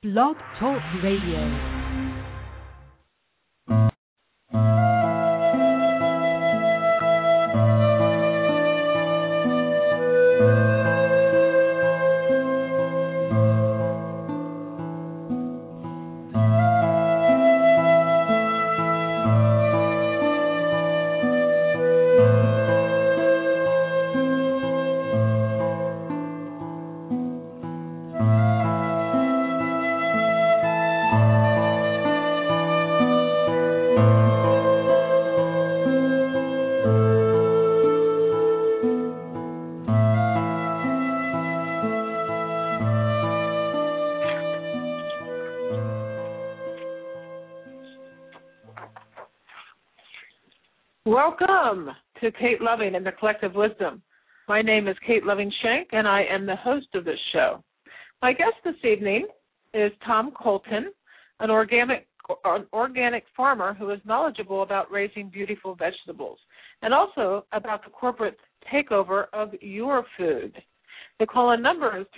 Blog Talk Radio. Welcome to Kate Loving and the Collective Wisdom. My name is Kate Loving Shank, and I am the host of this show. My guest this evening is Tom Colton, an organic farmer who is knowledgeable about raising beautiful vegetables and also about the corporate takeover of your food. The call-in number is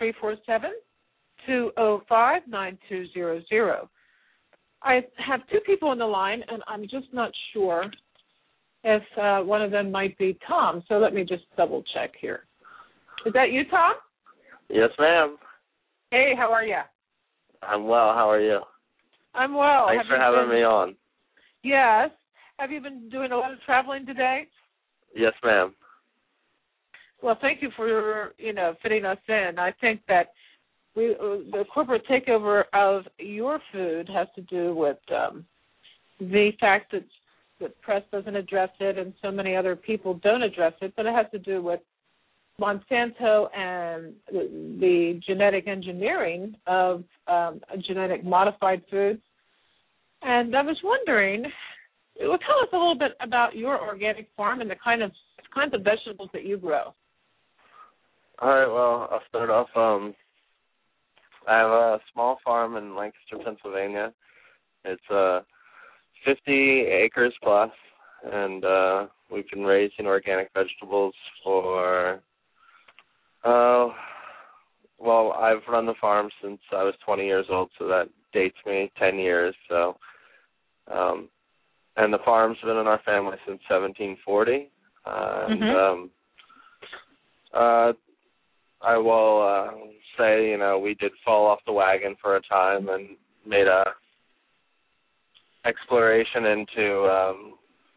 347-205-9200. I have two people on the line, and I'm just not sure if one of them might be Tom. So let me just double check here. Is that you, Tom? Yes, ma'am. Hey, how are you? I'm well. How are you? I'm well. Thanks for having me on. Yes. Have you been doing a lot of traveling today? Yes, ma'am. Well, thank you for, fitting us in. I think that the corporate takeover of your food has to do with the fact that the press doesn't address it and so many other people don't address it, but it has to do with Monsanto and the genetic engineering of genetic modified foods. And I was wondering, tell us a little bit about your organic farm and the kinds of vegetables that you grow. All right, well, I'll start off. I have a small farm in Lancaster, Pennsylvania. It's 50 acres plus, and we've been raising organic vegetables for, I've run the farm since I was 20 years old, so that dates me 10 years. So, and the farm's been in our family since 1740. I will say, we did fall off the wagon for a time and made a exploration into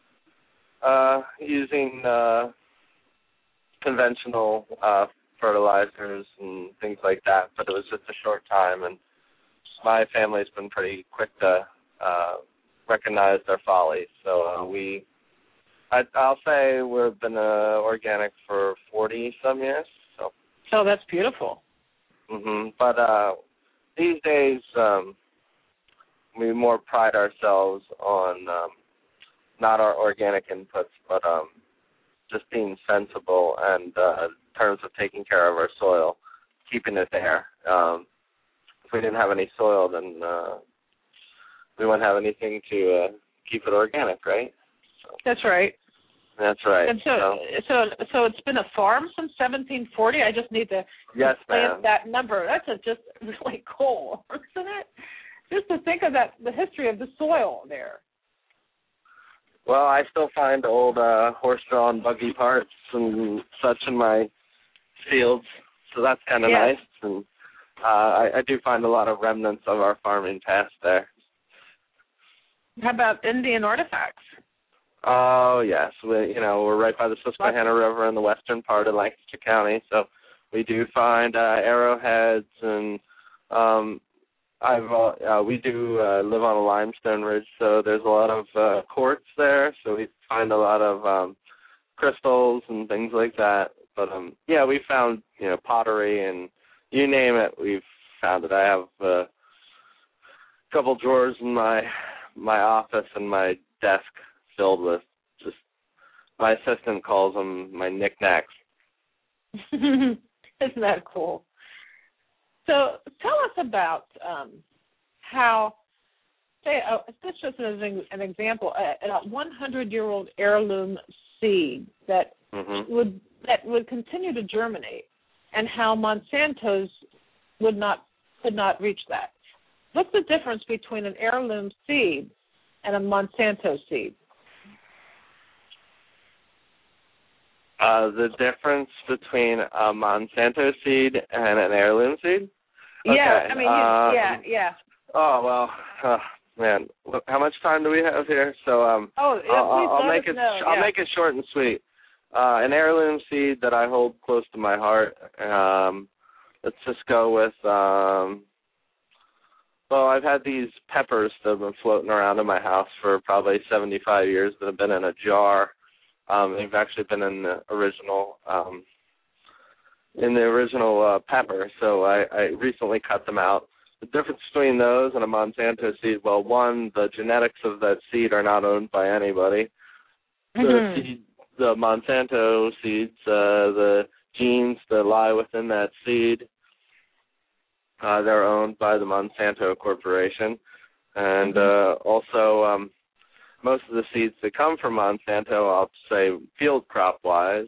using conventional fertilizers and things like that, but it was just a short time, and my family's been pretty quick to recognize their folly. So I'll say we've been organic for 40-some years. Oh, that's beautiful. But these days, we more pride ourselves on not our organic inputs, but just being sensible and in terms of taking care of our soil, keeping it there. If we didn't have any soil, then we wouldn't have anything to keep it organic, right? So, that's right. That's right. And so it's been a farm since 1740. I just need to plant that number. That's just really cool, isn't it? Just to think of that, the history of the soil there. Well, I still find old horse-drawn buggy parts and such in my fields, so that's kind of nice. And I do find a lot of remnants of our farming past there. How about Indian artifacts? Oh, yes. We're right by the Susquehanna River in the western part of Lancaster County, so we do find arrowheads and we do live on a limestone ridge, so there's a lot of quartz there, so we find a lot of crystals and things like that. But, we found, pottery and you name it, we've found it. I have a couple drawers in my office and my desk filled with just, my assistant calls them my knickknacks. Isn't that cool? So tell us about how, this just as an example, a 100-year-old heirloom seed that would continue to germinate, and how Monsanto's could not reach that. what's the difference between an heirloom seed and a Monsanto seed? The difference between a Monsanto seed and an heirloom seed? Okay. Yeah, I mean, yeah. Oh, well, man, how much time do we have here? So I'll make it short and sweet. An heirloom seed that I hold close to my heart. Let's just go with. Well, I've had these peppers that have been floating around in my house for probably 75 years that have been in a jar. They've actually been in the original pepper. So I recently cut them out. The difference between those and a Monsanto seed, well, one, the genetics of that seed are not owned by anybody. The Monsanto seeds, the genes that lie within that seed, they're owned by the Monsanto Corporation. And also, most of the seeds that come from Monsanto, I'll say field crop-wise,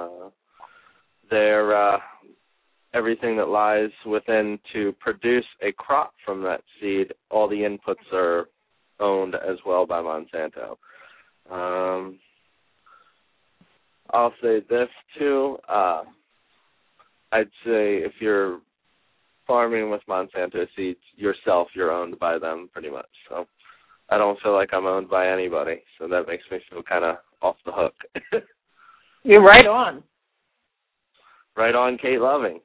they're everything that lies within to produce a crop from that seed, all the inputs are owned as well by Monsanto. I'll say this, too. I'd say if you're farming with Monsanto seeds yourself, you're owned by them pretty much. So I don't feel like I'm owned by anybody, so that makes me feel kind of off the hook. You're right on. Right on, Kate Loving.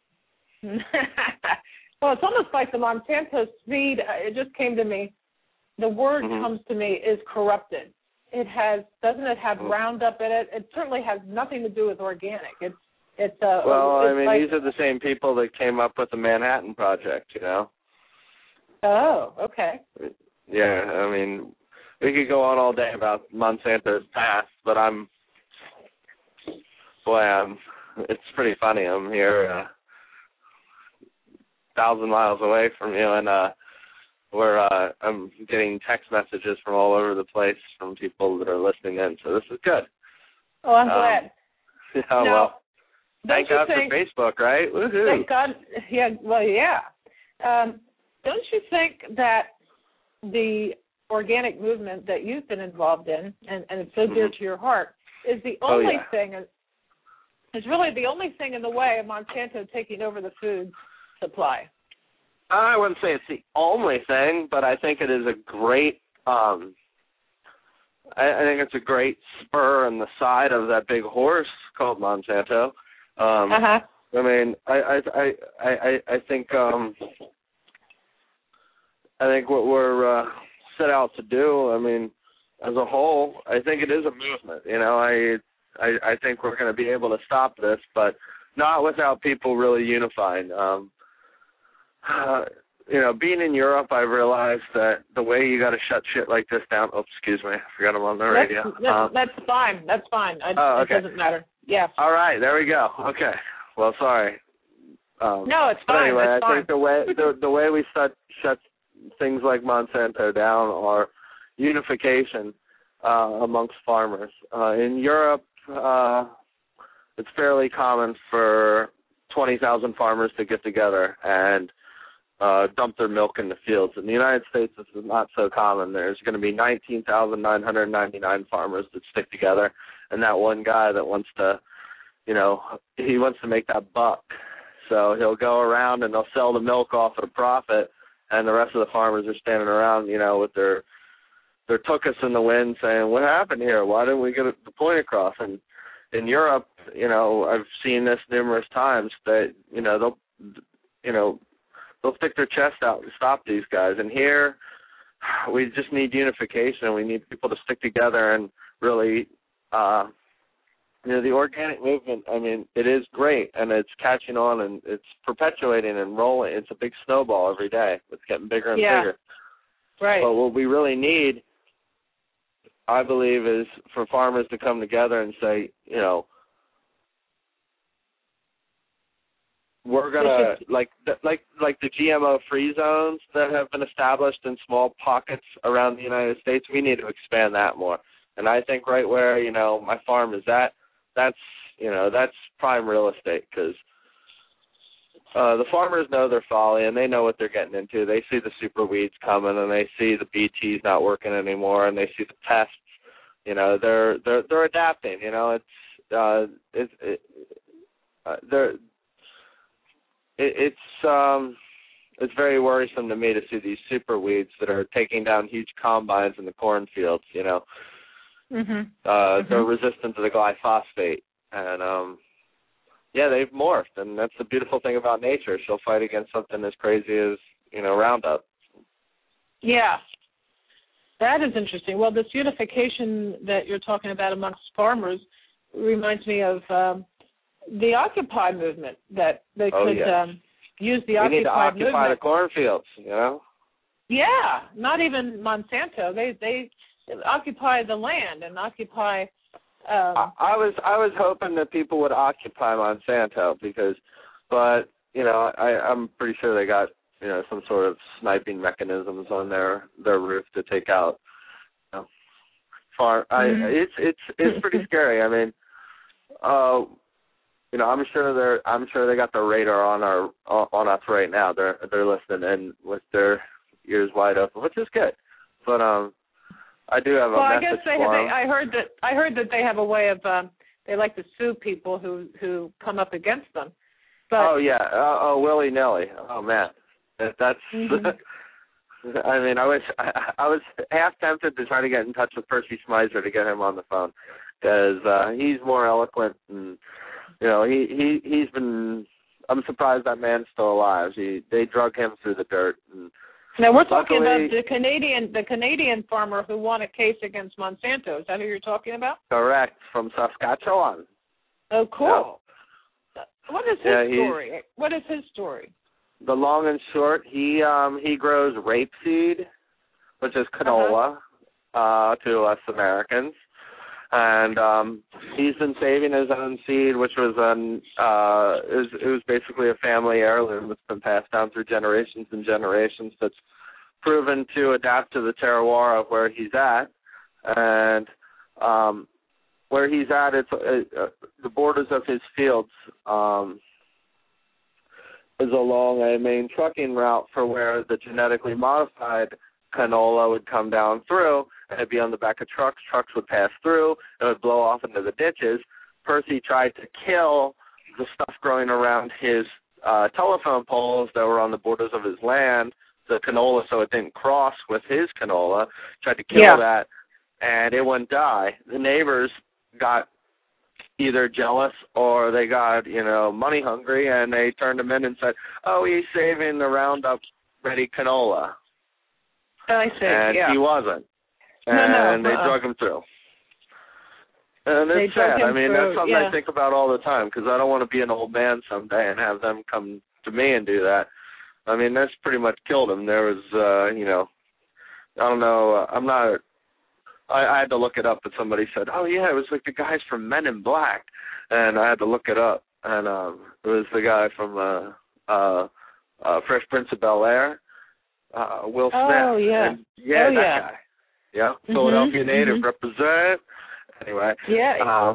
Well, it's almost like the Monsanto seed, it just came to me. The word comes to me is corrupted. Doesn't it have Roundup in it? It certainly has nothing to do with organic. It's these are the same people that came up with the Manhattan Project, you know. Oh, okay. Yeah, I mean, we could go on all day about Monsanto's past, but it's pretty funny. I'm here 1,000 miles away from you, and I'm getting text messages from all over the place from people that are listening in, so this is good. Oh, I'm glad. Yeah, well, thank God for Facebook, right? Woohoo. Thank God. Yeah, well, yeah. Don't you think that the organic movement that you've been involved in, and it's so dear to your heart, is the only thing, is really the only thing in the way of Monsanto taking over the food supply? I wouldn't say it's the only thing, but I think it is a great, I think it's a great spur in the side of that big horse called Monsanto. I mean, I think what we're set out to do, I mean, as a whole, I think it is a movement. You know, I think we're going to be able to stop this, but not without people really unifying. You know, being in Europe, I realized that the way you got to shut shit like this down. Oh, excuse me, I forgot I'm on the radio. That's fine. That's fine. Okay. It doesn't matter. Yeah. All right, there we go. Okay. Well, sorry. No, it's fine. Anyway, it's I think the way we shut things like Monsanto down are unification amongst farmers. In Europe, it's fairly common for 20,000 farmers to get together and dump their milk in the fields. In the United States, this is not so common. There's going to be 19,999 farmers that stick together, and that one guy that wants to, you know, he wants to make that buck. So he'll go around and they'll sell the milk off at a profit, and the rest of the farmers are standing around, you know, with their tuchus in the wind saying, what happened here? Why didn't we get the point across? And in Europe, you know, I've seen this numerous times that, they'll stick their chest out and stop these guys. And here, we just need unification. We need people to stick together and really, the organic movement, I mean, it is great, and it's catching on, and it's perpetuating and rolling. It's a big snowball every day. It's getting bigger and bigger. Right. But what we really need, I believe, is for farmers to come together and say, you know, we're gonna like the GMO-free zones that have been established in small pockets around the United States. We need to expand that more. And I think right where, you know, my farm is at, that's prime real estate, because the farmers know their folly, and they know what they're getting into. They see the super weeds coming, and they see the BTs not working anymore, and they see the pests. You know, they're adapting. You know, it's very worrisome to me to see these super weeds that are taking down huge combines in the cornfields. You know, they're resistant to the glyphosate, and yeah, they've morphed, and that's the beautiful thing about nature. She'll fight against something as crazy as, you know, Roundup. Yeah, that is interesting. Well, this unification that you're talking about amongst farmers reminds me of the Occupy movement, that they could use the Occupy movement. We need to occupy the cornfields, you know? Yeah, not even Monsanto. They occupy the land and occupy... I was hoping that people would occupy Monsanto but you know, I'm pretty sure they got, you know, some sort of sniping mechanisms on their roof to take out, you know, farm. It's pretty scary. I mean, you know, I'm sure they got the radar on us right now. They're listening in with their ears wide open, which is good. But I do have a message. I guess they have. I heard that they have a way of they like to sue people who come up against them. But willy nilly. Oh man, that's. I mean, I was half tempted to try to get in touch with Percy Schmeiser to get him on the phone because he's more eloquent and, you know, he's been. I'm surprised that man's still alive. They drug him through the dirt. And now we're talking about the Canadian farmer who won a case against Monsanto. Is that who you're talking about? Correct, from Saskatchewan. Oh, cool. Yeah. What is his story? What is his story? The long and short, he grows rapeseed, which is canola, to us Americans, and he's been saving his own seed, which was it was basically a family heirloom that's been passed down through generations and generations. That's proven to adapt to the terroir of where he's at, and where he's at, it's the borders of his fields. Is along a main trucking route for where the genetically modified canola would come down through, and it'd be on the back of trucks. Trucks would pass through, and it would blow off into the ditches. Percy tried to kill the stuff growing around his telephone poles that were on the borders of his land, the canola, so it didn't cross with his canola. Tried to kill that, and it wouldn't die. The neighbors got either jealous or they got, you know, money hungry, and they turned him in and said, "Oh, he's saving the Roundup ready canola." I see. And he wasn't, and they drug him through. And it's sad. I mean, that's something I think about all the time because I don't want to be an old man someday and have them come to me and do that. I mean, that's pretty much killed him. There was, you know, I don't know. I had to look it up, but somebody said, "Oh yeah, it was like the guys from Men in Black," and I had to look it up, and it was the guy from Fresh Prince of Bel-Air, Will Smith. Oh yeah, and, that guy. Yeah, Philadelphia native represent. Anyway. Yeah.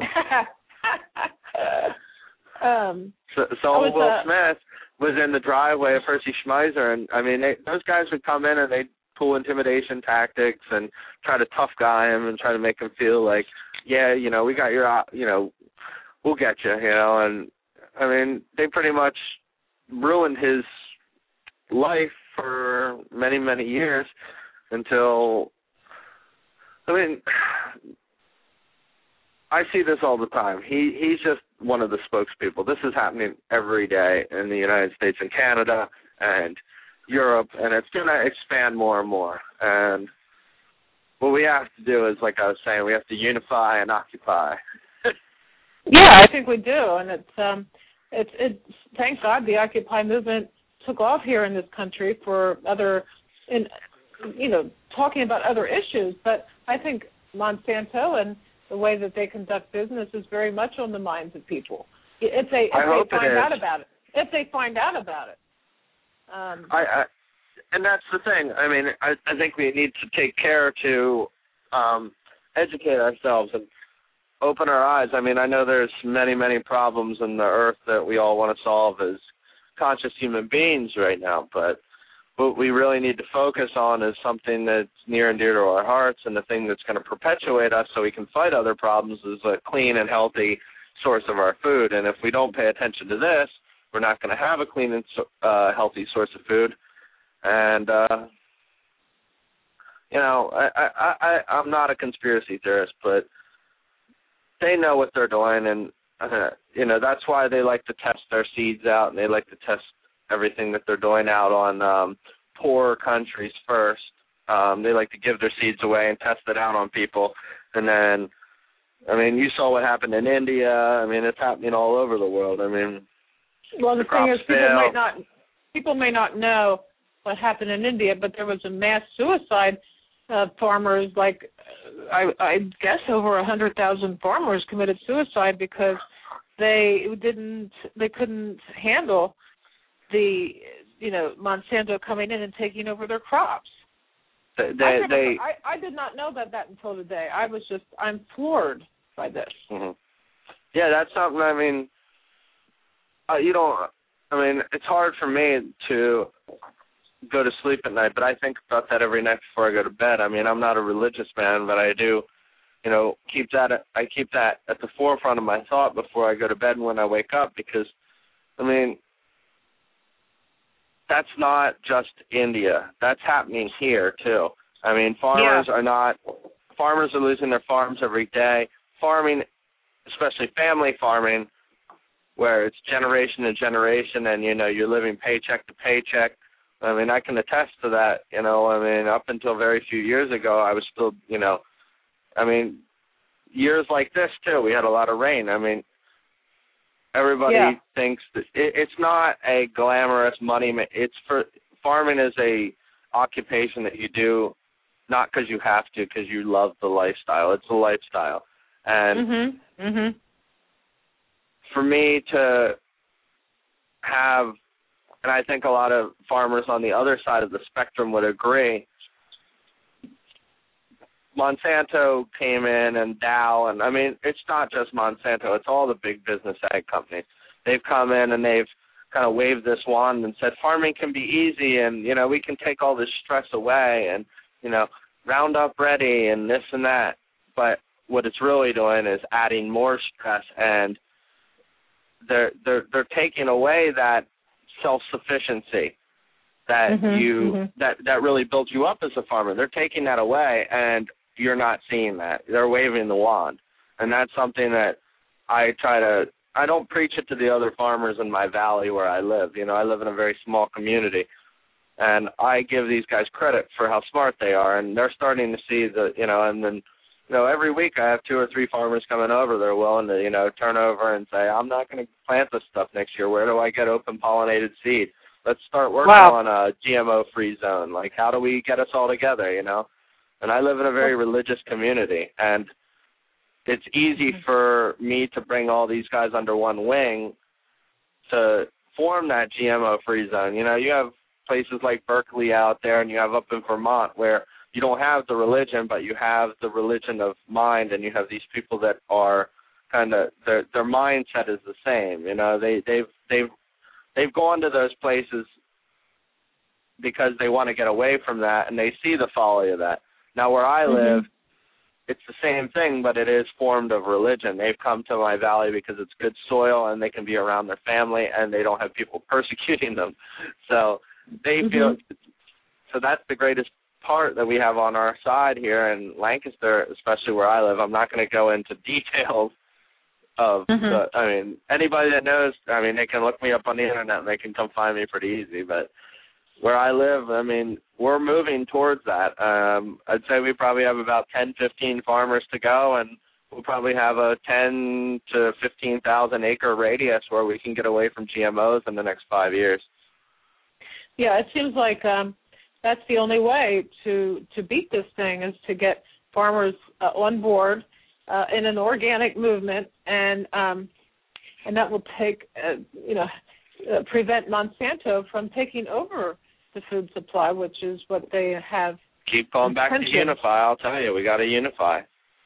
So Will Smith was in the driveway of Percy Schmeiser, and I mean, those guys would come in and they'd pull intimidation tactics and try to tough guy him and try to make him feel like, yeah, you know, we got your, you know, we'll get you, you know. And I mean, they pretty much ruined his life for many, many years until, I mean, I see this all the time. He's just one of the spokespeople. This is happening every day in the United States and Canada and Europe, and it's going to expand more and more. And what we have to do is, like I was saying, we have to unify and occupy. Yeah, I think we do, and it's thank God the Occupy movement took off here in this country for talking about other issues. But I think Monsanto and the way that they conduct business is very much on the minds of people. If they find out about it. If they find out about it. And that's the thing. I mean, I think we need to take care to educate ourselves and open our eyes. I mean, I know there's many, many problems in the earth that we all want to solve as conscious human beings right now. But what we really need to focus on is something that's near and dear to our hearts, and the thing that's going to perpetuate us so we can fight other problems is a clean and healthy source of our food. And if we don't pay attention to this, we're not going to have a clean and healthy source of food. And, I'm not a conspiracy theorist, but they know what they're doing, and, that's why they like to test their seeds out, and they like to test everything that they're doing out on poorer countries first. They like to give their seeds away and test it out on people. And then, you saw what happened in India. It's happening all over the world. Well, the thing is, people may not know what happened in India, but there was a mass suicide of farmers. Like, I guess over 100,000 farmers committed suicide because they couldn't handle the Monsanto coming in and taking over their crops. I did not know that until today. I'm floored by this. Mm-hmm. Yeah, that's something. It's hard for me to go to sleep at night, but I think about that every night before I go to bed. I'm not a religious man, but I do, keep that at the forefront of my thought before I go to bed and when I wake up, because, that's not just India. That's happening here, too. Farmers are losing their farms every day. Farming, especially family farming, where it's generation to generation and, you're living paycheck to paycheck. I can attest to that, up until very few years ago, I was still, years like this, too, we had a lot of rain. Everybody thinks that it's not a glamorous money. Farming is a occupation that you do not because you have to, because you love the lifestyle. It's a lifestyle. And for me to have, and I think a lot of farmers on the other side of the spectrum would agree, Monsanto came in and Dow, and it's not just Monsanto, it's all the big business ag companies. They've come in and they've kind of waved this wand and said farming can be easy and, we can take all this stress away and, Roundup Ready and this and that. But what it's really doing is adding more stress, and they're taking away that self-sufficiency that that really builds you up as a farmer. They're taking that away, and you're not seeing that. They're waving the wand. And that's something that I don't preach it to the other farmers in my valley where I live. I live in a very small community, and I give these guys credit for how smart they are, and they're starting to see and then, every week I have 2 or 3 farmers coming over. They're willing to, turn over and say, I'm not going to plant this stuff next year. Where do I get open pollinated seed? Let's start working on a GMO-free zone. Like, how do we get us all together, And I live in a very religious community, and it's easy for me to bring all these guys under one wing to form that GMO-free zone. You have places like Berkeley out there, and you have up in Vermont where you don't have the religion, but you have the religion of mind, and you have these people that are kind of, their mindset is the same. They've gone to those places because they want to get away from that, and they see the folly of that. Now, where I live, it's the same thing, but it is formed of religion. They've come to my valley because it's good soil, and they can be around their family, and they don't have people persecuting them. So they feel, so that's the greatest part that we have on our side here in Lancaster, especially where I live. I'm not going to go into details of anybody that knows, they can look me up on the internet and they can come find me pretty easy. But where I live, we're moving towards that. I'd say we probably have about 10, 15 farmers to go, and we'll probably have a 10 to 15,000 acre radius where we can get away from GMOs in the next 5 years. Yeah, it seems like that's the only way to beat this thing, is to get farmers on board in an organic movement, and that will take prevent Monsanto from taking over the food supply, which is what they have. Keep going back to unify. I'll tell you, we got to unify.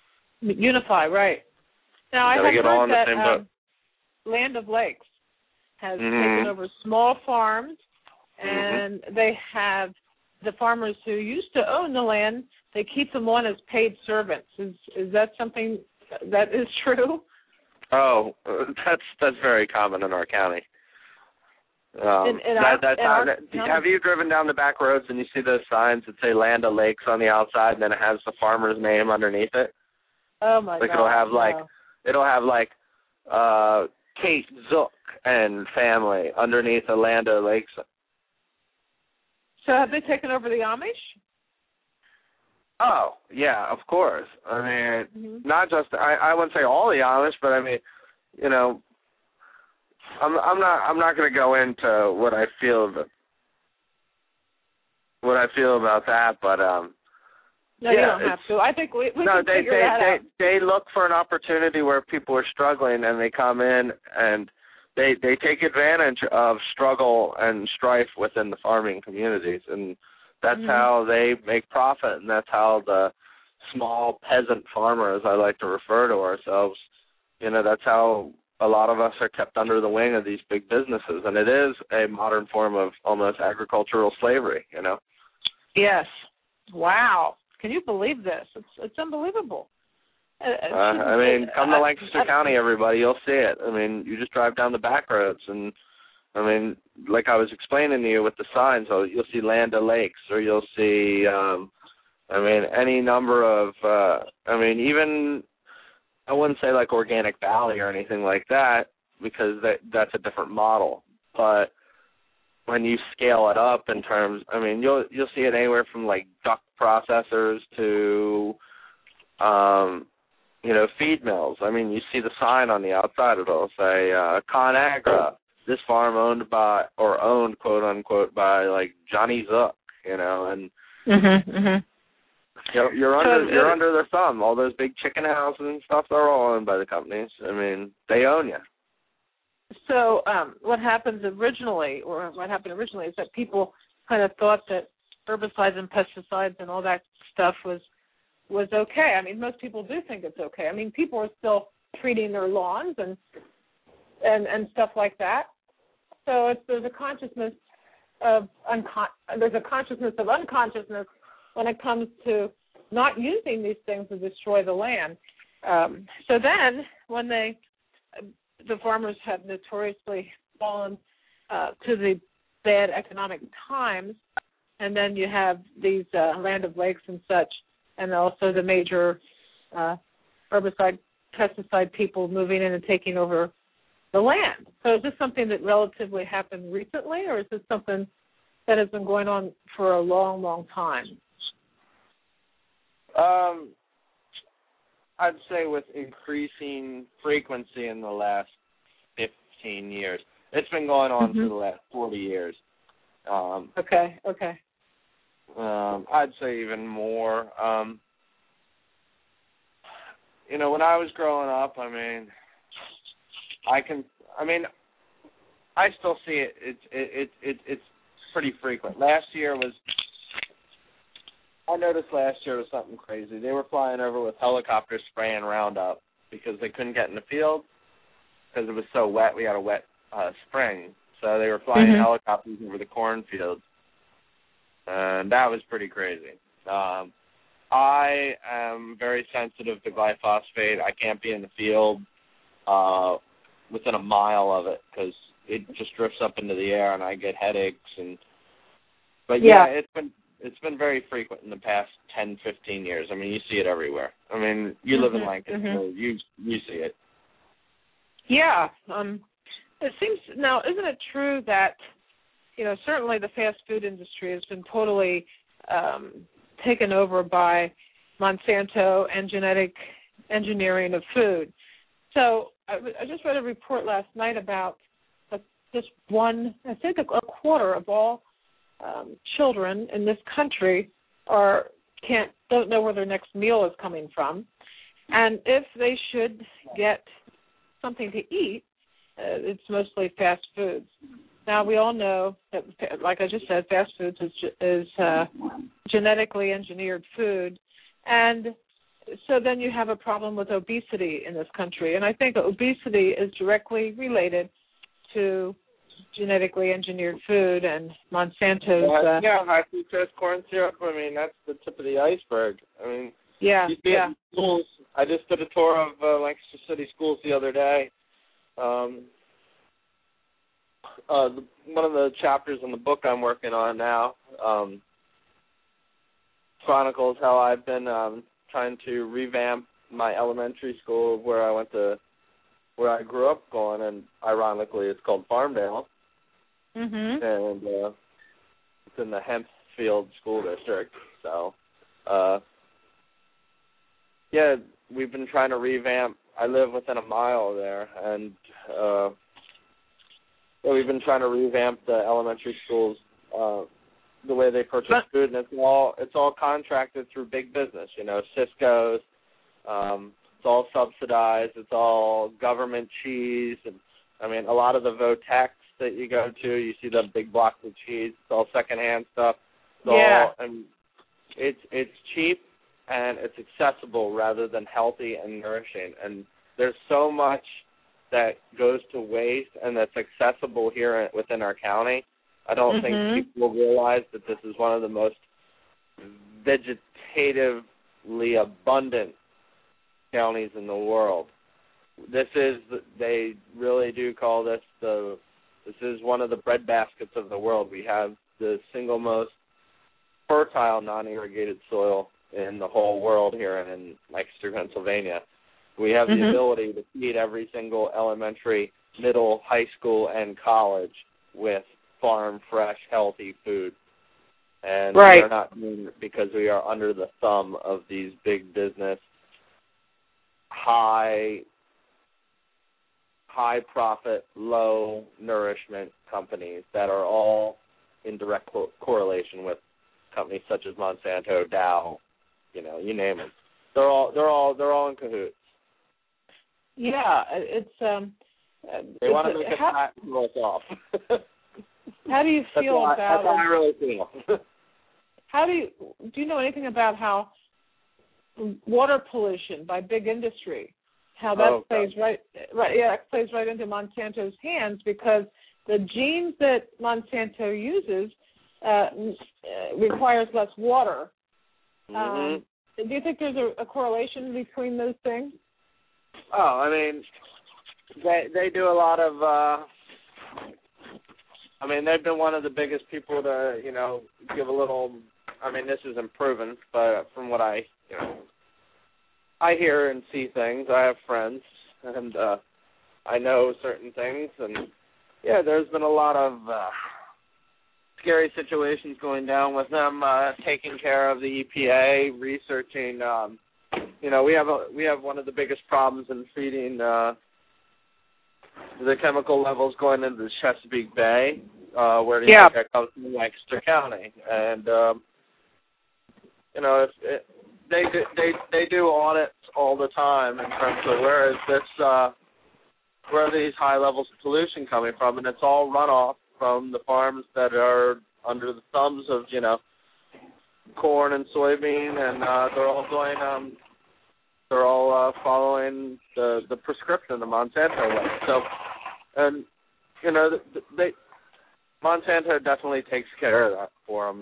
Unify, right? Now I have heard that Land of Lakes has taken over small farms, and they have the farmers who used to own the land, they keep them on as paid servants. Is that something that is true? Oh, that's very common in our county. Have you driven down the back roads and you see those signs that say Land O'Lakes on the outside, and then it has the farmer's name underneath it? Oh my God! It'll have Kate Zook and family underneath the Land O'Lakes. So have they taken over the Amish? Oh yeah, of course. I mean, not just I wouldn't say all the Amish, but I mean, you know. I'm not going to go into what I feel about that, but no, you don't have to. I think we can figure that out. They look for an opportunity where people are struggling, and they come in and they take advantage of struggle and strife within the farming communities, and that's how they make profit, and that's how the small peasant farmers, I like to refer to ourselves, you know, that's how a lot of us are kept under the wing of these big businesses, and it is a modern form of almost agricultural slavery, you know. Yes. Wow. Can you believe this? It's unbelievable. I mean, come to Lancaster County, everybody. You'll see it. I mean, you just drive down the back roads, and, I mean, like I was explaining to you with the signs, you'll see Land O'Lakes, or you'll see, any number of, even... I wouldn't say like Organic Valley or anything like that, because that's a different model. But when you scale it up in terms, I mean, you'll see it anywhere from like duck processors to, feed mills. I mean, you see the sign on the outside, it'll say ConAgra, this farm owned quote unquote by like Johnny Zook, you know, and. You're under their thumb. All those big chicken houses and stuff, they're all owned by the companies. I mean, they own you. So what happened originally is that people kind of thought that herbicides and pesticides and all that stuff was okay. I mean, most people do think it's okay. I mean, people are still treating their lawns and stuff like that. So there's a consciousness of unconsciousness when it comes to not using these things to destroy the land. So then when the farmers have notoriously fallen to the bad economic times, and then you have these Land O'Lakes and such, and also the major herbicide, pesticide people moving in and taking over the land. So is this something that relatively happened recently, or is this something that has been going on for a long, long time? I'd say with increasing frequency in the last 15 years. It's been going on for the last 40 years. Okay. I'd say even more. When I was growing up, I still see it. It's pretty frequent. I noticed last year was something crazy. They were flying over with helicopters spraying Roundup because they couldn't get in the field because it was so wet. We had a wet spring. So they were flying helicopters over the cornfields. And that was pretty crazy. I am very sensitive to glyphosate. I can't be in the field within a mile of it because it just drifts up into the air and I get headaches. But it's been very frequent in the past 10, 15 years. I mean, you see it everywhere. I mean, you live in Lancaster, you see it. Yeah. It seems, now, isn't it true that, certainly the fast food industry has been totally taken over by Monsanto and genetic engineering of food. So I just read a report last night about just a quarter of all children in this country don't know where their next meal is coming from, and if they should get something to eat, it's mostly fast foods. Now we all know that, like I just said, fast foods is genetically engineered food, and so then you have a problem with obesity in this country, and I think obesity is directly related to genetically engineered food, and Monsanto's. High fructose corn syrup. I mean, that's the tip of the iceberg. I mean, you see it in schools. I just did a tour of Lancaster City schools the other day. One of the chapters in the book I'm working on now chronicles how I've been trying to revamp my elementary school where I grew up going, and ironically it's called Farmdale. Mm-hmm. And it's in the Hempfield School District. So, we've been trying to revamp. I live within a mile there, and we've been trying to revamp the elementary schools, the way they purchase food, and it's all contracted through big business. You know, Cisco's. It's all subsidized. It's all government cheese, and I mean, a lot of the Votex that you go to, you see the big blocks of cheese. It's all secondhand stuff. It's cheap and it's accessible rather than healthy and nourishing. And there's so much that goes to waste and that's accessible here within our county. I don't think people realize that this is one of the most vegetatively abundant counties in the world. They really do call this this is one of the breadbaskets of the world. We have the single most fertile non-irrigated soil in the whole world here in Lancaster, Pennsylvania. We have the ability to feed every single elementary, middle, high school, and college with farm, fresh, healthy food. And we're not doing it because we are under the thumb of these big business, high profit, low nourishment companies that are all in direct correlation with companies such as Monsanto, Dow, you name it. They're all in cahoots. Yeah, they want to make a patent roll us off. How do you feel about? That's how I really feel. Do you know anything about how water pollution by big industry, how that plays plays right into Monsanto's hands, because the genes that Monsanto uses requires less water. Do you think there's a correlation between those things? Oh, I mean, they do a lot of. I mean, they've been one of the biggest people to give a little. I mean, this isn't proven, but from what I hear and see things. I have friends, and I know certain things, and there's been a lot of scary situations going down with them taking care of the EPA, researching. We have one of the biggest problems in feeding the chemical levels going into the Chesapeake Bay, where the comes from Lancaster County, and they do audits all the time in terms of where are these high levels of pollution coming from, and it's all runoff from the farms that are under the thumbs of corn and soybean, and they're all following the prescription the Monsanto way. So, and Monsanto definitely takes care of that for them.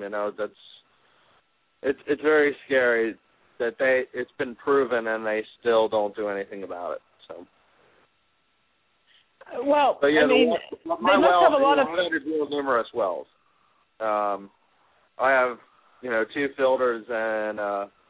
It's very scary that it's been proven and they still don't do anything about it. So. Well, but, I mean, my they must have a lot of numerous wells. I have 2 filters, and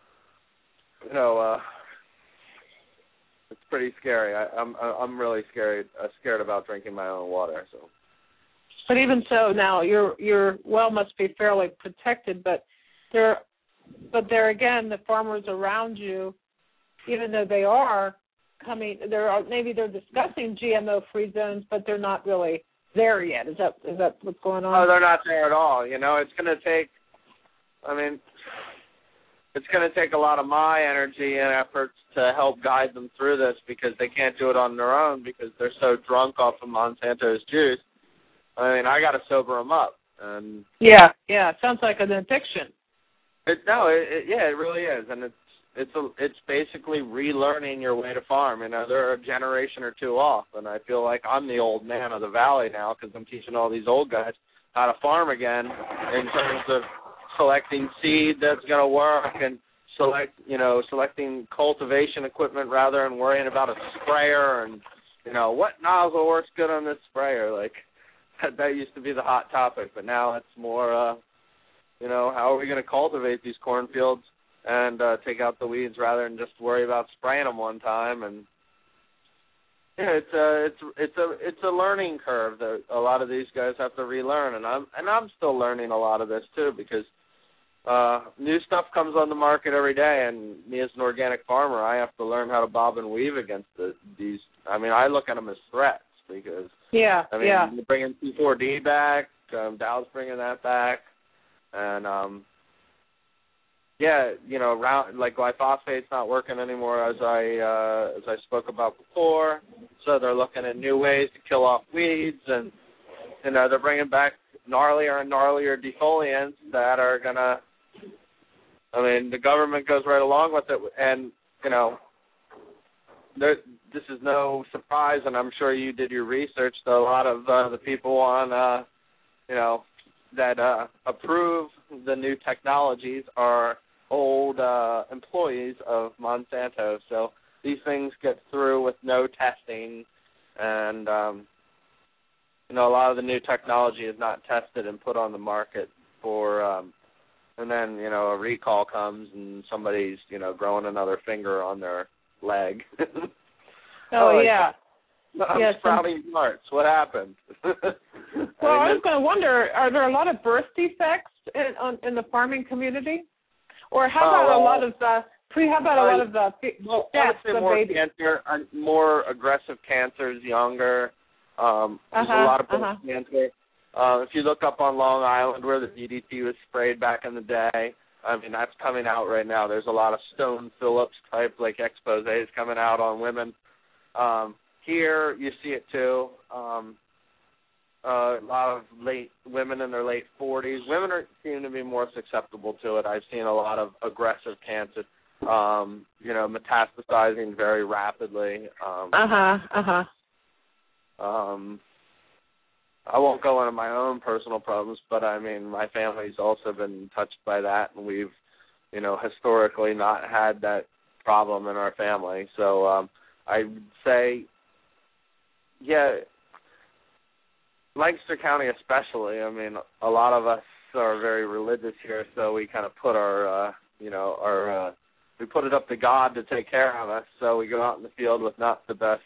it's pretty scary. I'm really scared about drinking my own water. So. But even so, now your well must be fairly protected. But there again, the farmers around you, even though they are coming, maybe they're discussing GMO-free zones, but they're not really there yet. Is that what's going on? Oh, they're not there at all. It's going to take. I mean, it's going to take a lot of my energy and efforts to help guide them through this, because they can't do it on their own because they're so drunk off of Monsanto's juice. I mean, I got to sober them up. And it sounds like an addiction. It really is, and it's basically relearning your way to farm. You know, they're a generation or two off, and I feel like I'm the old man of the valley now because I'm teaching all these old guys how to farm again in terms of selecting seed that's going to work and selecting cultivation equipment rather than worrying about a sprayer and, you know, what nozzle works good on this sprayer. Like, that used to be the hot topic, but now it's more, you know, how are we going to cultivate these cornfields and take out the weeds rather than just worry about spraying them one time. And yeah, it's a learning curve that a lot of these guys have to relearn, and I'm still learning a lot of this too because new stuff comes on the market every day, and me as an organic farmer, I have to learn how to bob and weave against these. I mean, I look at them as threats because you're bringing P4D back, Dow's bringing that back, and you know, like glyphosate's not working anymore as I spoke about before. So they're looking at new ways to kill off weeds, and you know they're bringing back gnarlier and gnarlier defoliants that are gonna. I mean, the government goes right along with it, and you know, this is no surprise, and I'm sure you did your research. That a lot of the people on, you know, that approve the new technologies are old employees of Monsanto. So these things get through with no testing, and you know, a lot of the new technology is not tested and put on the market for. And then, you know, a recall comes and somebody's, you know, growing another finger on their leg. Yeah. I'm sprouting parts. What happened? Well, I was going to wonder, are there a lot of birth defects in the farming community? Or how about a lot of deaths of babies? Cancer, more aggressive cancers, younger. There's a lot of birth cancer. If you look up on Long Island where the DDT was sprayed back in the day, I mean, that's coming out right now. There's a lot of Stone Phillips type, like, exposés coming out on women. Here, you see it too. A lot of women in their late 40s. Women seem to be more susceptible to it. I've seen a lot of aggressive cancer, you know, metastasizing very rapidly. I won't go into my own personal problems, but, I mean, my family's also been touched by that, and we've, you know, historically not had that problem in our family. So I would say, yeah, Lancaster County especially, I mean, a lot of us are very religious here, so we kind of put our, we put it up to God to take care of us, so we go out in the field with not the best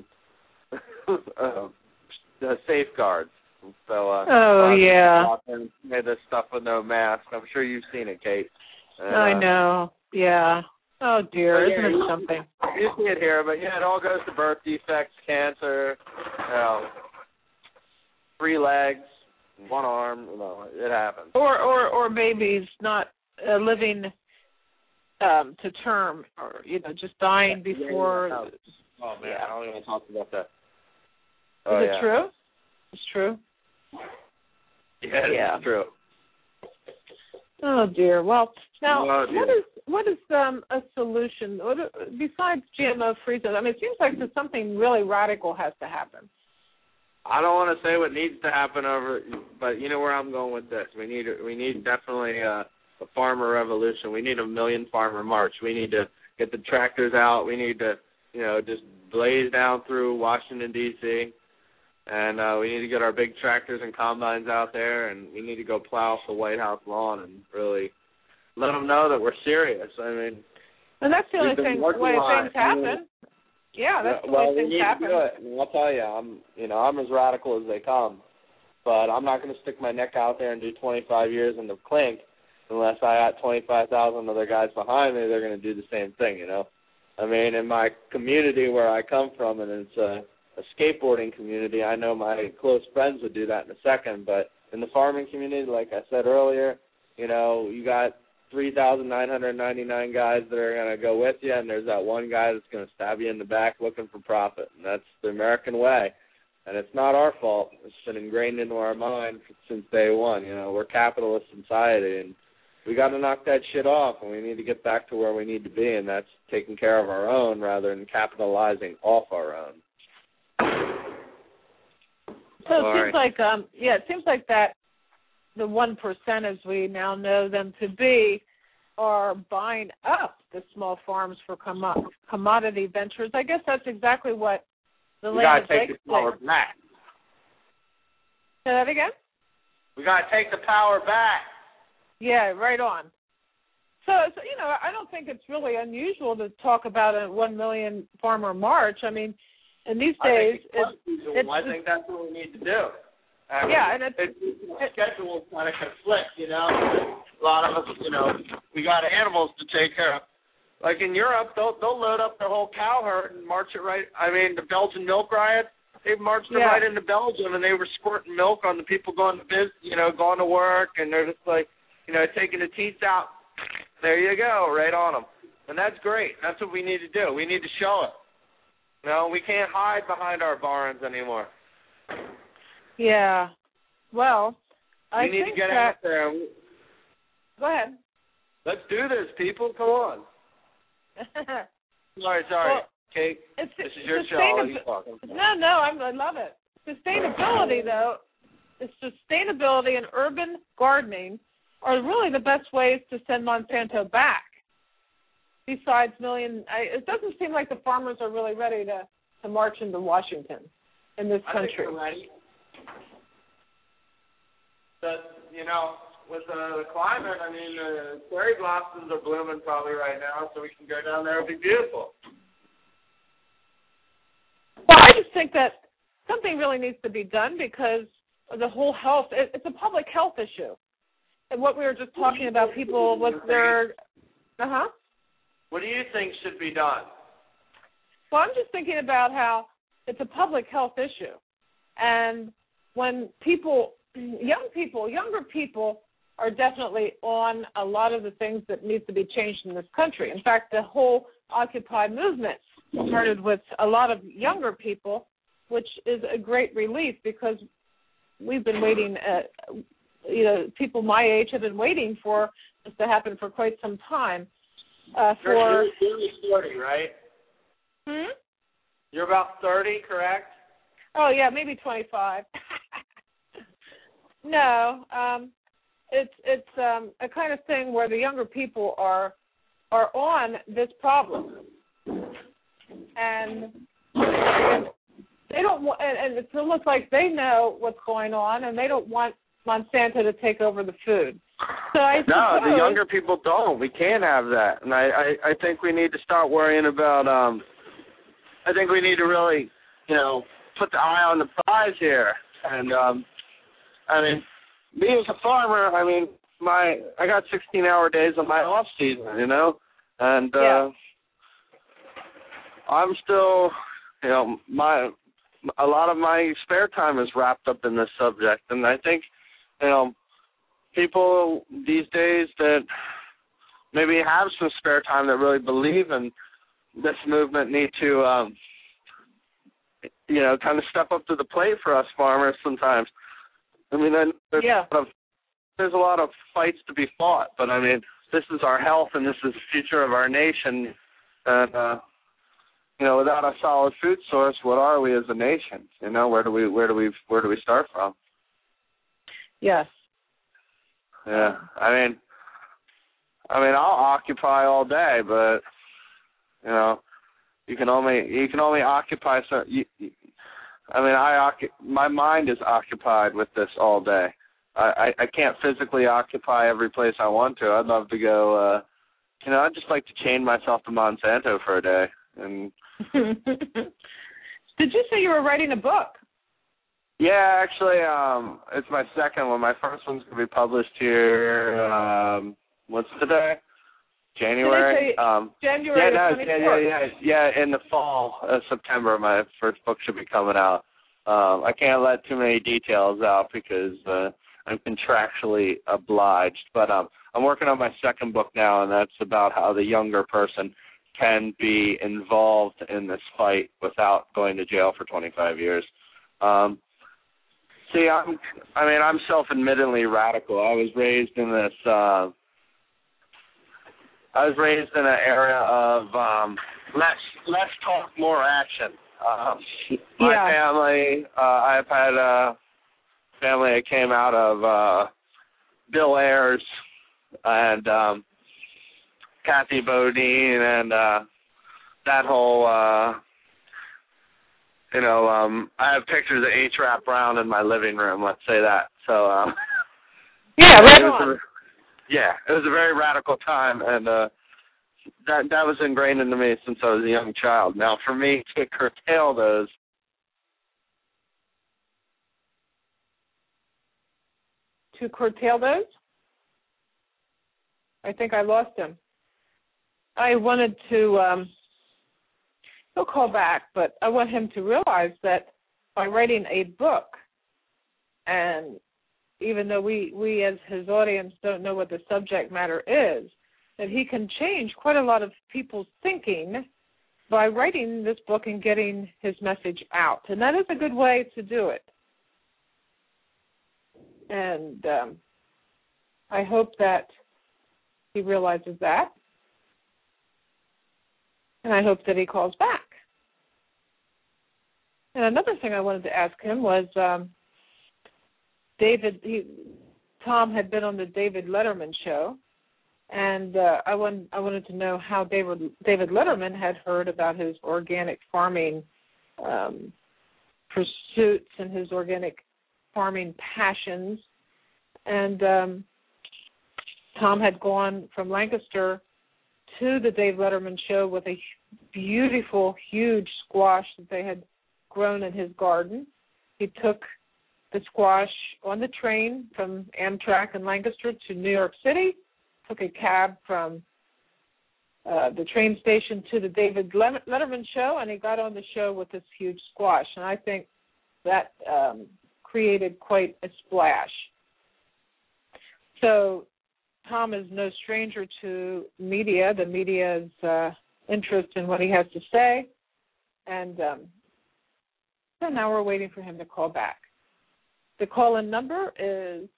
safeguards. So, made this stuff with no mask. I'm sure you've seen it, Kate. And, I know. Yeah. Oh dear, isn't it something? You see it here, but yeah, it all goes to birth defects, cancer, you know, 3 legs, 1 arm. You know, it happens. Or babies not living to term, or you know, just dying before. Oh man, I don't even talk about that. Is it true? It's true. Yeah, it's true. Oh dear. Well, now what is a solution besides GMO free zones? I mean, it seems like there's something really radical has to happen. I don't want to say what needs to happen but you know where I'm going with this. We need definitely a farmer revolution. We need a million farmer march. We need to get the tractors out. We need to, you know, just blaze down through Washington D.C. And we need to get our big tractors and combines out there, and we need to go plow off the White House lawn and really let them know that we're serious. I mean, and that's the only way things happen. Yeah, that's the way things happen. Well, we need to do it. And I'll tell you, I'm as radical as they come, but I'm not going to stick my neck out there and do 25 years in the clink unless I got 25,000 other guys behind me. They're going to do the same thing, you know. I mean, in my community where I come from, and it's a skateboarding community, I know my close friends would do that in a second, but in the farming community, like I said earlier, you know, you got 3,999 guys that are going to go with you, and there's that one guy that's going to stab you in the back looking for profit, and that's the American way, and it's not our fault. It's been ingrained into our mind since day one. You know, we're capitalist society, and we got to knock that shit off, and we need to get back to where we need to be, and that's taking care of our own rather than capitalizing off our own. So it seems like that the 1%, as we now know them to be, are buying up the small farms for commodity ventures. I guess that's exactly what the land of take the power back. Say that again? We got to take the power back. Yeah, right on. So, I don't think it's really unusual to talk about a 1 million farmer march. I mean, in these days, I think that's what we need to do. And the schedules kind of conflict, A lot of us, we got animals to take care of. Like in Europe, they'll load up their whole cow herd and march it right. I mean, the Belgian milk riot, they marched it right into Belgium, and they were squirting milk on the people going to work, and they're just like, taking the teats out. There you go, right on them. And that's great. That's what we need to do. We need to show it. We can't hide behind our barns anymore. Yeah. Well, I think need to get that... out there. Go ahead. Let's do this, people. Come on. Sorry. Well, Kate, this is your show. You talking. No, I love it. Sustainability, though, sustainability and urban gardening are really the best ways to send Monsanto back. Besides it doesn't seem like the farmers are really ready to march into Washington in this country. I think they're ready. But, with the climate, I mean, the cherry blossoms are blooming probably right now, so we can go down there. It'll be beautiful. Well, I just think that something really needs to be done because of the whole health. It's a public health issue. And what we were just talking about, people with their... What do you think should be done? Well, I'm just thinking about how it's a public health issue. And when younger people are definitely on a lot of the things that need to be changed in this country. In fact, the whole Occupy movement started with a lot of younger people, which is a great relief because we've been waiting, people my age have been waiting for this to happen for quite some time. You're 30, right? You're about 30, correct? Oh, yeah, maybe 25. No, it's a kind of thing where the younger people are on this problem, and they don't want, and it's almost like they know what's going on, and they don't want Monsanto to take over the food. So No, the younger people don't. We can't have that, and I think we need to start worrying about. I think we need to really, put the eye on the prize here, and I mean, me as a farmer, I mean, I got 16-hour days on my off season, and I'm still, a lot of my spare time is wrapped up in this subject, and I think, people these days that maybe have some spare time that really believe in this movement need to, kind of step up to the plate for us farmers sometimes. I mean, there's a lot of fights to be fought, but I mean, this is our health and this is the future of our nation. And without a solid food source, what are we as a nation? Where do we start from? Yes. Yeah. I mean, I'll occupy all day, but you can only occupy so. My mind is occupied with this all day. I can't physically occupy every place I want to. I'd love to go, I'd just like to chain myself to Monsanto for a day. And Did you say you were writing a book? Yeah, actually, it's my second one. My first one's going to be published here, what's today? January. January 24th. Yeah, in the fall of September, my first book should be coming out. I can't let too many details out because I'm contractually obliged. But I'm working on my second book now, and that's about how the younger person can be involved in this fight without going to jail for 25 years. I'm self-admittedly radical. I was raised in this I was raised in an area of less talk, more action. My family, I've had a family that came out of Bill Ayers and Kathy Bodine and that whole, I have pictures of H. Rap Brown in my living room, let's say that. So, yeah, right on. It was a very radical time, and that was ingrained into me since I was a young child. Now, for me to curtail those, I think I lost him. I wanted to, he'll call back, but I want him to realize that by writing a book, and even though we as his audience don't know what the subject matter is, that he can change quite a lot of people's thinking by writing this book and getting his message out. And that is a good way to do it. And I hope that he realizes that. And I hope that he calls back. And another thing I wanted to ask him was, Tom had been on the David Letterman show, and I wanted to know how David Letterman had heard about his organic farming pursuits and his organic farming passions. And Tom had gone from Lancaster to the Dave Letterman show with a beautiful, huge squash that they had grown in his garden. He took the squash on the train from Amtrak in Lancaster to New York City, took a cab from the train station to the David Letterman show, and he got on the show with this huge squash. And I think that created quite a splash. So Tom is no stranger to media, the media's interest in what he has to say, and so now we're waiting for him to call back. The call-in number is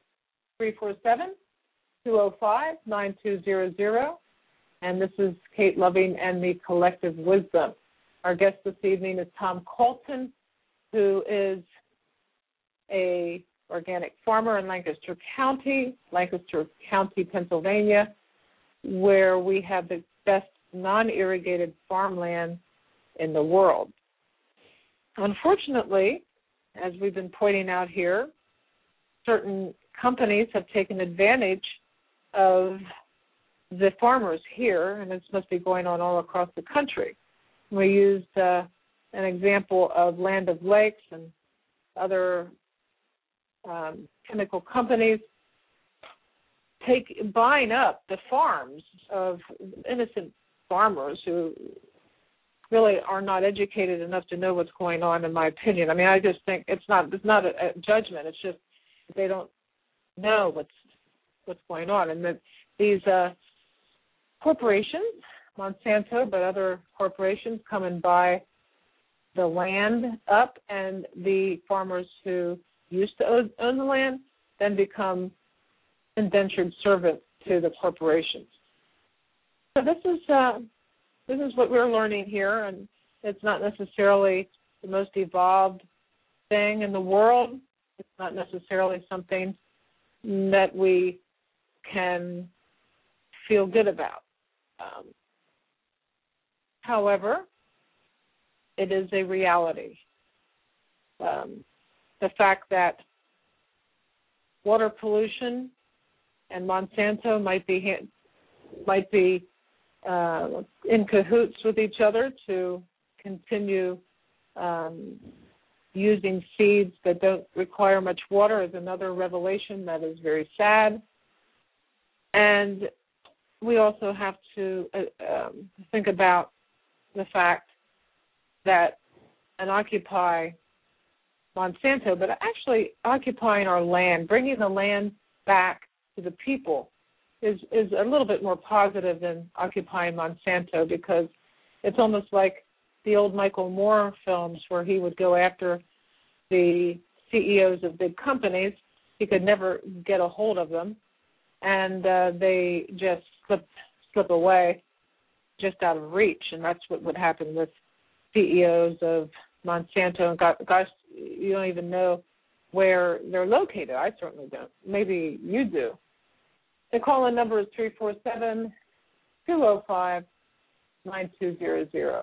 347-205-9200, and this is Kate Loving and the Collective Wisdom. Our guest this evening is Tom Colton, who is a organic farmer in Lancaster County, Pennsylvania, where we have the best non-irrigated farmland in the world. Unfortunately, as we've been pointing out here, certain companies have taken advantage of the farmers here, and this must be going on all across the country. We used an example of Land of Lakes and other chemical companies buying up the farms of innocent farmers who really are not educated enough to know what's going on, in my opinion. I mean, I just think it's not a judgment. It's just they don't know what's going on. And that these corporations, Monsanto, but other corporations, come and buy the land up, and the farmers who used to own the land then become indentured servants to the corporations. So this is what we're learning here, and it's not necessarily the most evolved thing in the world. It's not necessarily something that we can feel good about. However, it is a reality. The fact that water pollution and Monsanto might be in cahoots with each other to continue using seeds that don't require much water is another revelation that is very sad. And we also have to think about the fact that and occupy Monsanto, but actually occupying our land, bringing the land back to the people is a little bit more positive than occupying Monsanto, because it's almost like the old Michael Moore films where he would go after the CEOs of big companies. He could never get a hold of them, and they just slip away just out of reach, and that's what would happen with CEOs of Monsanto. And gosh, you don't even know where they're located. I certainly don't. Maybe you do. The call-in number is 347-205-9200.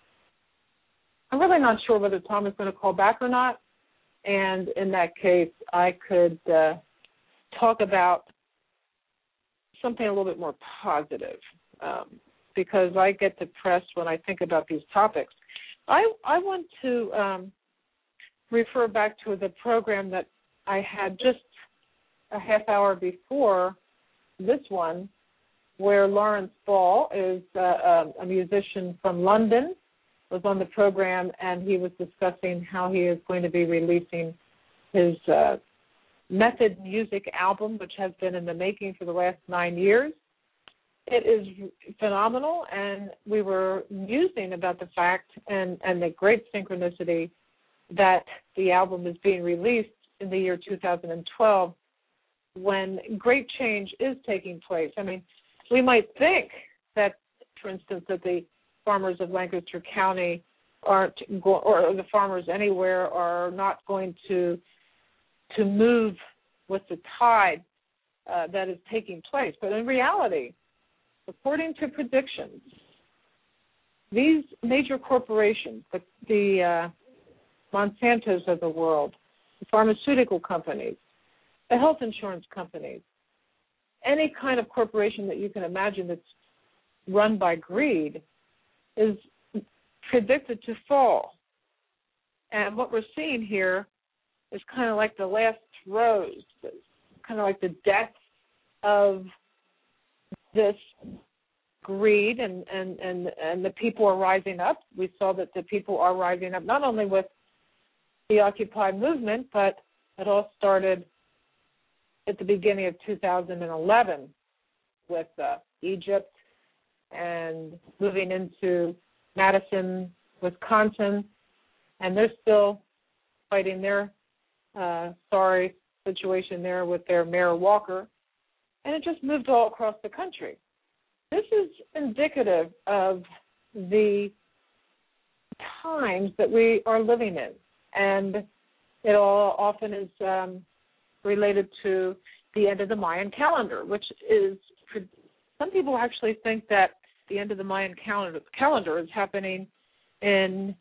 I'm really not sure whether Tom is going to call back or not, and in that case, I could talk about something a little bit more positive, because I get depressed when I think about these topics. I want to refer back to the program that I had just a half hour before this one, where Lawrence Ball is a musician from London, was on the program, and he was discussing how he is going to be releasing his method music album, which has been in the making for the last 9 years. It is phenomenal, and we were musing about the fact and the great synchronicity that the album is being released in the year 2012, when great change is taking place. I mean, we might think that, for instance, that the farmers of Lancaster County or the farmers anywhere are not going to move with the tide that is taking place. But in reality, according to predictions, these major corporations, the Monsantos of the world, the pharmaceutical companies, the health insurance companies, any kind of corporation that you can imagine that's run by greed is predicted to fall. And what we're seeing here is kind of like the last throes, kind of like the death of this greed, and the people are rising up. We saw that the people are rising up, not only with the Occupy movement, but it all started at the beginning of 2011 with Egypt and moving into Madison, Wisconsin, and they're still fighting their sorry situation there with their Mayor Walker, and it just moved all across the country. This is indicative of the times that we are living in, and it all often is related to the end of the Mayan calendar, which is, some people actually think that the end of the Mayan calendar is happening in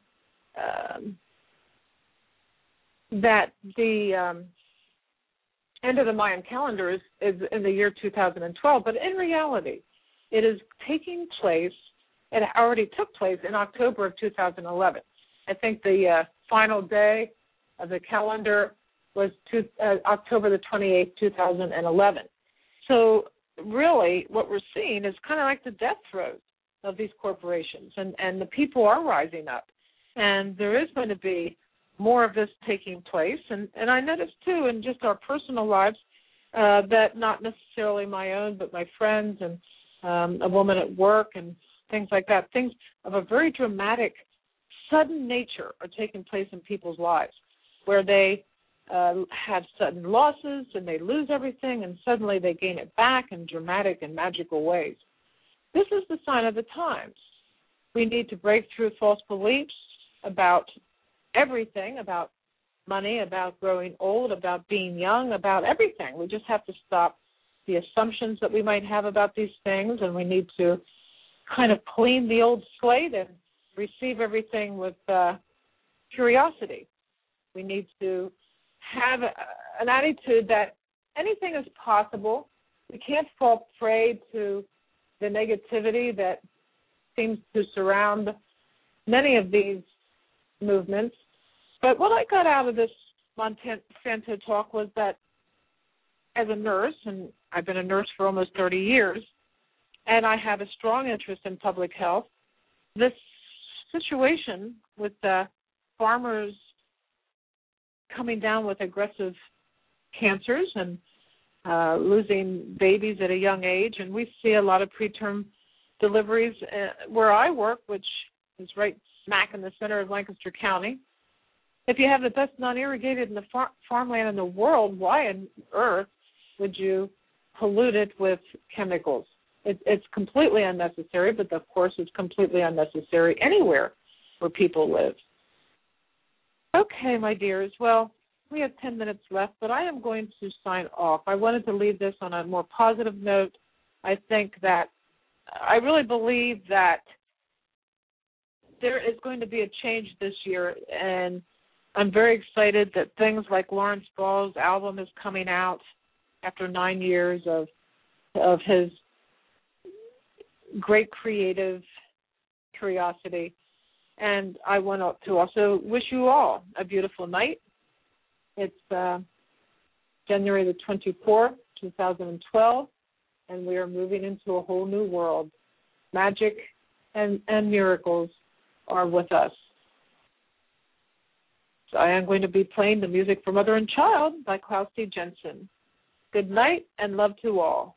that the end of the Mayan calendar is in the year 2012, but in reality, it is taking place, it already took place in October of 2011. I think the final day of the calendar was October the 28th, 2011. So really what we're seeing is kind of like the death throes of these corporations, and the people are rising up. And there is going to be more of this taking place. And I noticed, too, in just our personal lives, that not necessarily my own, but my friends and a woman at work and things like that, things of a very dramatic, sudden nature are taking place in people's lives, where they have sudden losses and they lose everything, and suddenly they gain it back in dramatic and magical ways. This is the sign of the times. We need to break through false beliefs about everything, about money, about growing old, about being young, about everything. We just have to stop the assumptions that we might have about these things, and we need to kind of clean the old slate and receive everything with curiosity. We need to have an attitude that anything is possible. We can't fall prey to the negativity that seems to surround many of these movements. But what I got out of this Monsanto talk was that as a nurse, and I've been a nurse for almost 30 years, and I have a strong interest in public health, this situation with the farmers coming down with aggressive cancers and losing babies at a young age, and we see a lot of preterm deliveries where I work, which is right smack in the center of Lancaster County. If you have the best non-irrigated in the farmland in the world, why on earth would you pollute it with chemicals? It's completely unnecessary, but of course it's completely unnecessary anywhere where people live. Okay, my dears. Well, we have 10 minutes left, but I am going to sign off. I wanted to leave this on a more positive note. I really believe that there is going to be a change this year, and I'm very excited that things like Lawrence Ball's album is coming out after 9 years of his great creative curiosity. And I want to also wish you all a beautiful night. It's January the 24th, 2012, and we are moving into a whole new world. Magic and miracles are with us. So I am going to be playing the music for Mother and Child by Klaus D. Jensen. Good night and love to all.